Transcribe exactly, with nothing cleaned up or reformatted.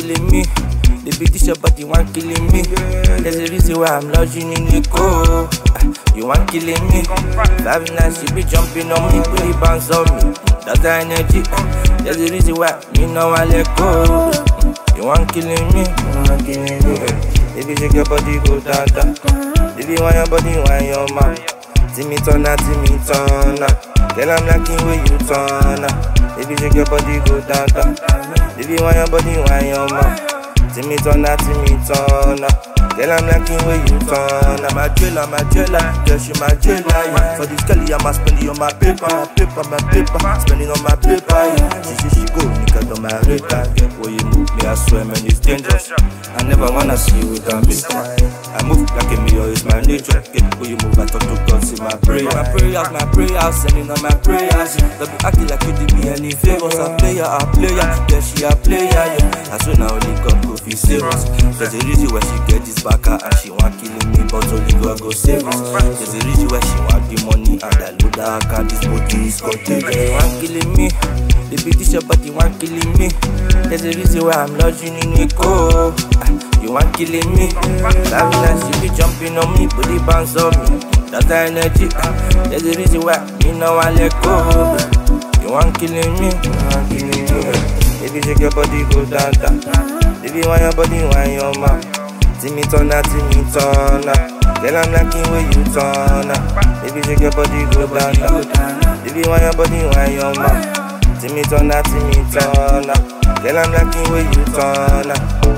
killing me. The beat this your body want killing me. There's a reason why I'm lodging in the cold. You want killing me. Five nights you be jumping on me, put it bounce on me. That's the energy. There's a reason why me know I let go. You want killing me, you want killing me. Baby shake your body go down down. Baby want your body want your mouth. See me turn up, see me turn up. Girl I'm liking where you turn up. Baby shake your body go down down. Baby want your body want your mouth. See me turn up, see me turn up. Girl, I'm liking where you turn. I'm a jailer, my jailer. Girl, she my jailer, yeah. For this girl, I'm a spending on my paper, my paper, my paper. Spending on my paper, yeah. She, she, she go, nigga, on my radar. Girl, where you move me, I swear, man, it's dangerous. I never wanna see you with a paper. I move like a mirror, it's my nature. Girl, where you move, I talk to God, see my prayer. My prayers, my prayers, sending on my prayers. Don't be acting like you did me any favors. A player, a player, yeah, she a player, yeah. I swear now only God go feel serious. There's a reason why she get this and she want killing me, but only God go save us. There's a reason why she want the money and I load her account. This body is contagious. You want killing me. The beat this your body want killing me. There's a reason why I'm lodging in the cold. You want killing me. That night she be jumping on me, body bounce on me. That's the energy. There's a reason why me know I let go. You want killing me, you want killing me. Baby shake your body go down down. Baby want your body want your mouth. See me turn up, see me turn up. Girl, I'm liking where you turn up. Baby, shake your body go down down. Baby, want your body, want your mouth. See me turn up, see me turn up. Girl, I'm liking where you turn up.